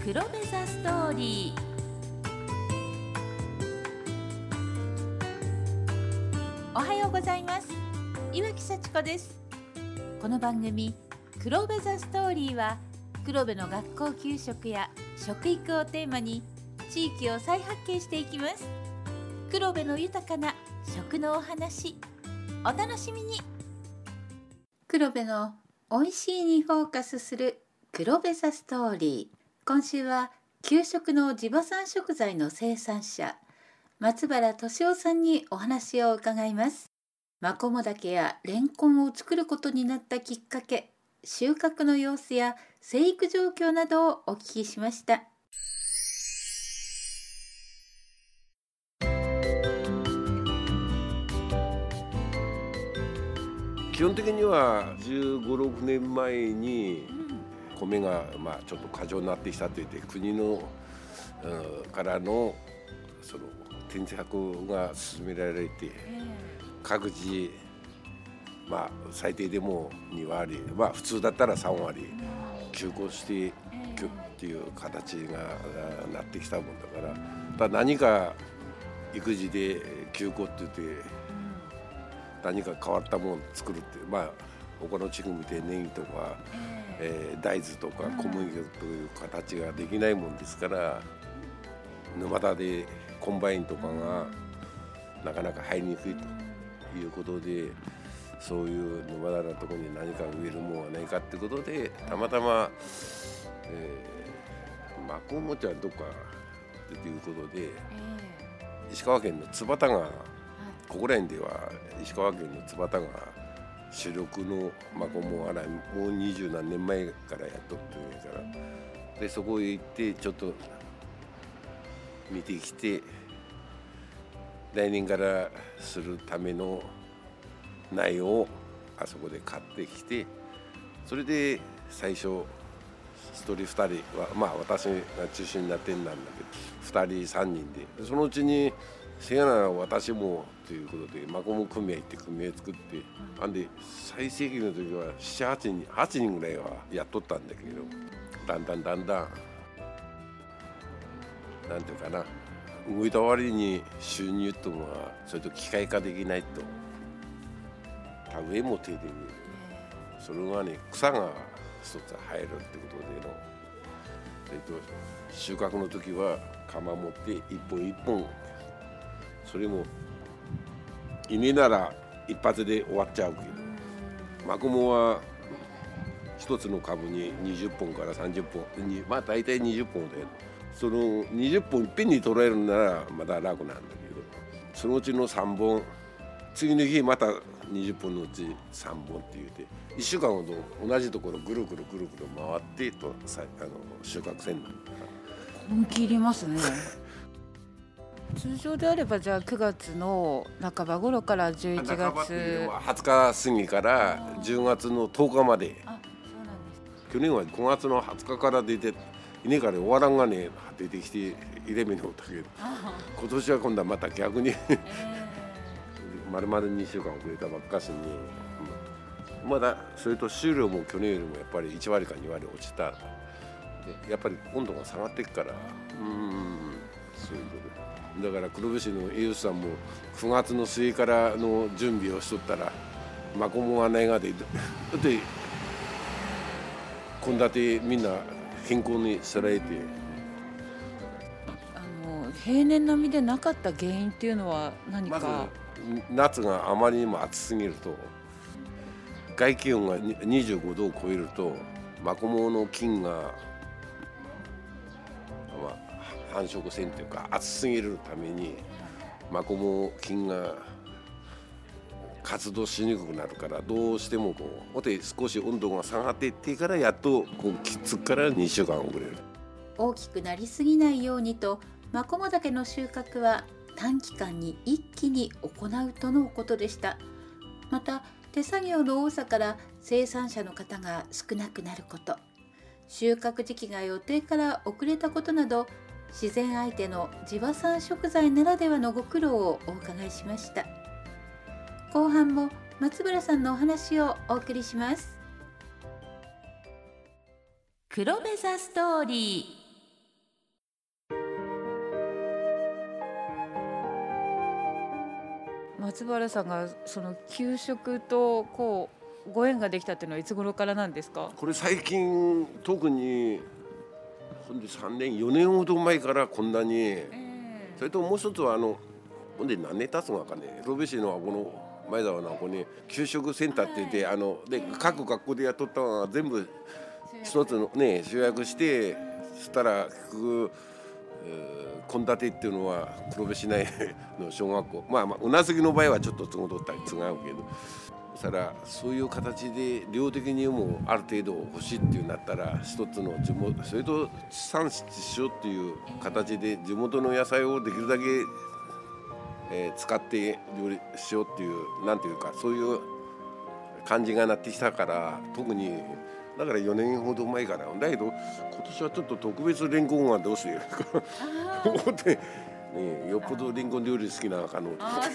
黒部ザストーリー。おはようございます。岩木幸子です。この番組黒部ザストーリーは、黒部の学校給食や食育をテーマに地域を再発見していきます。黒部の豊かな食のお話、お楽しみに。黒部のおいしいにフォーカスする黒部ザストーリー。今週は給食の地場産食材の生産者、松原俊夫さんにお話を伺います。マコモダケやレンコンを作ることになったきっかけ、収穫の様子や生育状況などをお聞きしました。 基本的には15、16年前に米がちょっと過剰になってきたといって、国のからのその転作が進められて、各自最低でも2割、普通だったら3割休校してっていう形がなってきたもんだから、何か育児で休校って言って何か変わったものを作るって、他の地区みたいにネギとか、大豆とか小麦という形ができないもんですから、沼田でコンバインとかがなかなか入りにくいということで、そういう沼田のところに何か植えるものはないかってことで、たまたまマコモ茶はどっかということで、石川県の津幡川、ここら辺では石川県の津幡川主力のマコモ洗い、もう20何年前からやっとってるから、でそこへ行ってちょっと見てきて、来年からするための苗をあそこで買ってきて、それで最初1人2人は私が中心になってんなんだけど、2人3人で、そのうちにせやなら私もということでマコモ組合って組合作って、で最盛期の時は7、8人ぐらいはやっとったんだけど、だんだんなんていうかな、動いた割に収入ともそれと機械化できないと、田植えも手で植える、それがね草が一つ生えるってことでの、収穫の時は鎌持って一本一本、それも稲なら一発で終わっちゃうけど、マコモは一つの株に20本から30本、大体20本で、その20本いっぺんに取れるならまだ楽なんだけど、そのうちの3本、次の日また20本のうち3本って言うて、1週間ほど同じところぐるぐる回ってと収穫せんなんだ。 本気いりますね。通常であればじゃあ9月の半ば頃から11月、 半ばっていうのは20日過ぎから10月の10日まで。 そうなんです。 去年は5月の20日から出て、稲から終わらんがね出てきて入れ目のだけど、今年は今度はまた逆に丸々2週間遅れたばっかしに、まだそれと収量も去年よりもやっぱり1割か2割落ちた。やっぱり温度が下がっていくから、そういうことで、だから黒部市の栄養士さんも9月の末からの準備をしとったら、マコモがないがで献立みんな健康にさらえて、 平年並みでなかった原因っていうのは何か。 まず夏があまりにも暑すぎると、外気温が25度を超えるとマコモの菌が、繁殖せんというか、暑すぎるためにマコモ菌が活動しにくくなるから、どうしても少し温度が下がっていってからやっときつくから2週間遅れる。 大きくなりすぎないようにと、マコモダケの収穫は短期間に一気に行うとのことでした。また手作業の多さから生産者の方が少なくなること、収穫時期が予定から遅れたことなど、自然相手の地場産食材ならではのご苦労をお伺いしました。後半も松原さんのお話をお送りします。黒部ザストーリー。 松原さんがその給食とこうご縁ができたっていうのはいつ頃からなんですか？ これ最近特にほんで3年4年ほど前からこんなに、それともう一つはほんで何年経つのかね、黒部市のこの前沢のここに給食センターって言って、で各学校でやっとったのは全部一つのね集約して、そしたら献立っていうのは黒部市内の小学校、うなすぎの場合はちょっと都合取ったり違うけど、そしたらそういう形で量的にもある程度欲しいっていうなったら、一つの地元、それと地産地消っていう形で地元の野菜をできるだけ使って料理しようっていう、なんていうかそういう感じがなってきたから、特にだから4年ほど前からだけど、今年はちょっと特別レンコンはどうしてるか思って、ね、よっぽどレンコン料理好きなのかの。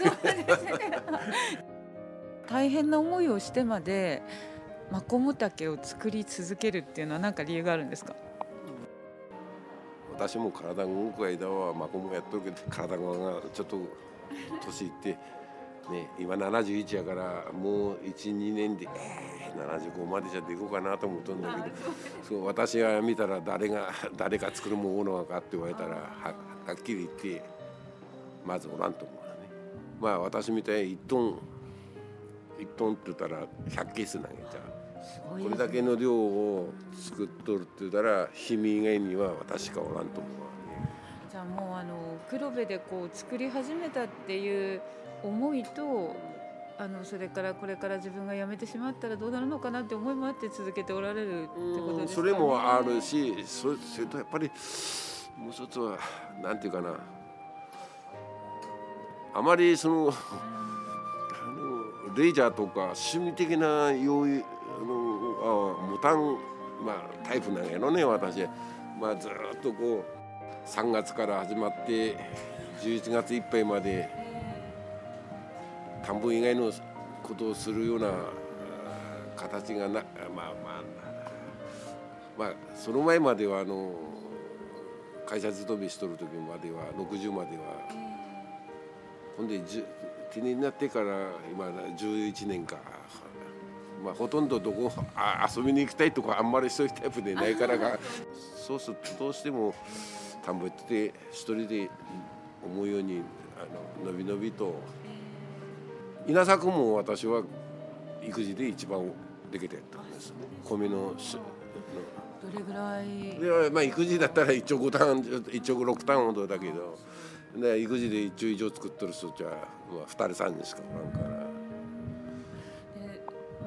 大変な思いをしてまでマコモタケを作り続けるっていうのは何か理由があるんですか？ 私も体が動く間はマコモやっとるけど、体がちょっと年いって、ね、今71やからもう 1,2 年で75までじゃでいこうかなと思っとるんだけど、そう私が見たら誰が作るものかって言われたら はっきり言ってまずおらんと思うね。私みたいに1トンって言ったら100ケース投げちゃう、これだけの量を作っとるって言ったら氷見以外には私しかおらんと思う。 じゃあもう黒部でこう作り始めたっていう思いと、それからこれから自分が辞めてしまったらどうなるのかなって思いもあって続けておられるってことですかね。 それもあるし、それとやっぱりもう一つはなんていうかな、あまりそのレジャーとか趣味的な用意持たん、タイプなんやろね私。ずっとこう3月から始まって11月いっぱいまで田んぼ以外のことをするような形がその前までは会社勤めしとる時までは60までは、ほんで定年になってから今11年か、ほとんどどこ遊びに行きたいとかあんまりそういうタイプでないからがそうするとどうしても田んぼ行ってて一人で思うようにのびのびと。稲作も私は育児で一番できてやったんです。米のどれぐらいで、育児だったら1億6単ほどだけど、育児で1丁以上作っとる人じゃ2人3人しかおらんから、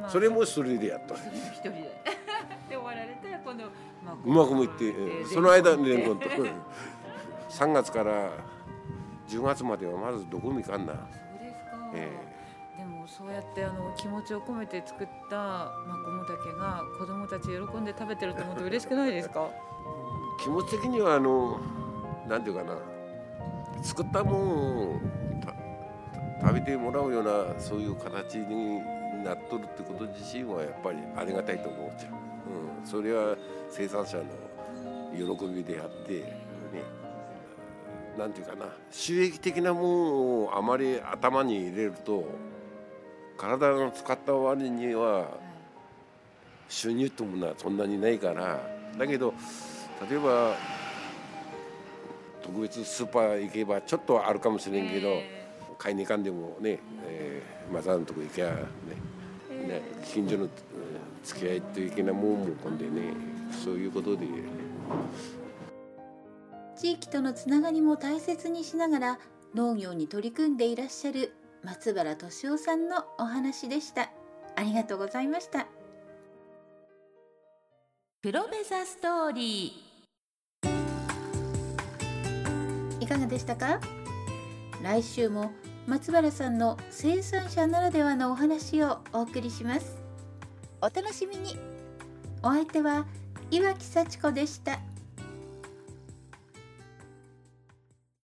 それも一人でやった一人でで終わられて今度うまくもいって、その間にレンコンと3月から10月まではまずどこも行かんな。 そうですか。でもそうやって気持ちを込めて作ったマコモタケが子どもたち喜んで食べてると思うと嬉しくないですか？ 気持ち的にはなんていうかな、作ったもんを食べてもらうようなそういう形になっとるってこと自身はやっぱりありがたいと思っちゃう。それは生産者の喜びであってね、なんていうかな、収益的なものをあまり頭に入れると体が使った割には収入ってものはそんなにないから、だけど例えば特別スーパー行けばちょっとはあるかもしれんけど、買いに行かんでもね、マザーのとこ行けばね、近所の付き合い的なもんも今でね、そういうことで地域とのつながりも大切にしながら農業に取り組んでいらっしゃる松原俊夫さんのお話でした。ありがとうございました。 黒部ザストーリーいかがでしたか？来週も松原さんの生産者ならではのお話をお送りします。お楽しみに。お相手は岩木幸子でした。